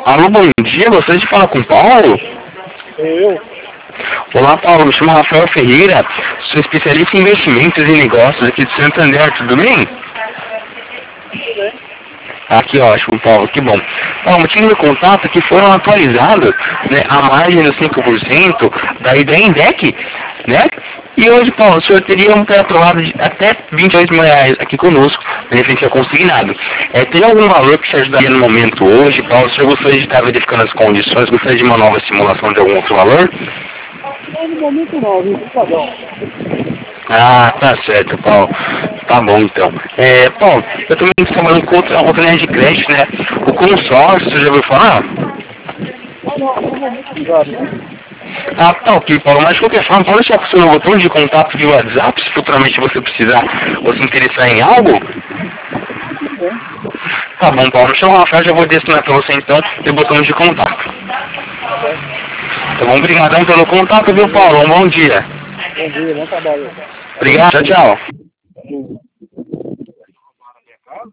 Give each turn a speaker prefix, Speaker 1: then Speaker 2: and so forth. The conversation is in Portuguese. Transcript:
Speaker 1: Alô, bom dia, gostaria de falar com o Paulo?
Speaker 2: Eu?
Speaker 1: Olá, Paulo, me chamo Rafael Ferreira, sou especialista em investimentos e negócios aqui de Santander, tudo bem?
Speaker 2: Tudo bem?
Speaker 1: Ah, que ótimo, Paulo, que bom. Paulo, o motivo do contato é que foram atualizadas, né, a margem dos 5% da Indec, né? E hoje, Paulo, o senhor teria um aprovado de até R$ 28 mil aqui conosco, de repente é consignado. Tem algum valor que te ajudaria no momento hoje, Paulo? O senhor gostaria de estar verificando as condições, gostaria de uma nova simulação de algum outro valor?
Speaker 2: Não, no momento não, viu? Obrigadão.
Speaker 1: Ah, tá certo, Paulo. Tá bom, então. Paulo, eu também estou trabalhando com outra linha de crédito, né? O consórcio, você já ouviu falar?
Speaker 2: Não, no momento obrigado, né?
Speaker 1: Ah, tá ok, Paulo. Mas de qualquer forma, pode deixar com o seu botão de contato via WhatsApp, se futuramente você precisar ou se interessar em algo?
Speaker 2: Tudo bem.
Speaker 1: Tá bom, Paulo. Chama o Rafael, já vou destinar para você então e botão de contato.
Speaker 2: Tá bom.
Speaker 1: Tá bom? Obrigadão pelo contato, viu, Paulo? Um bom dia.
Speaker 2: Bom dia, bom trabalho.
Speaker 1: Obrigado, tchau, tchau.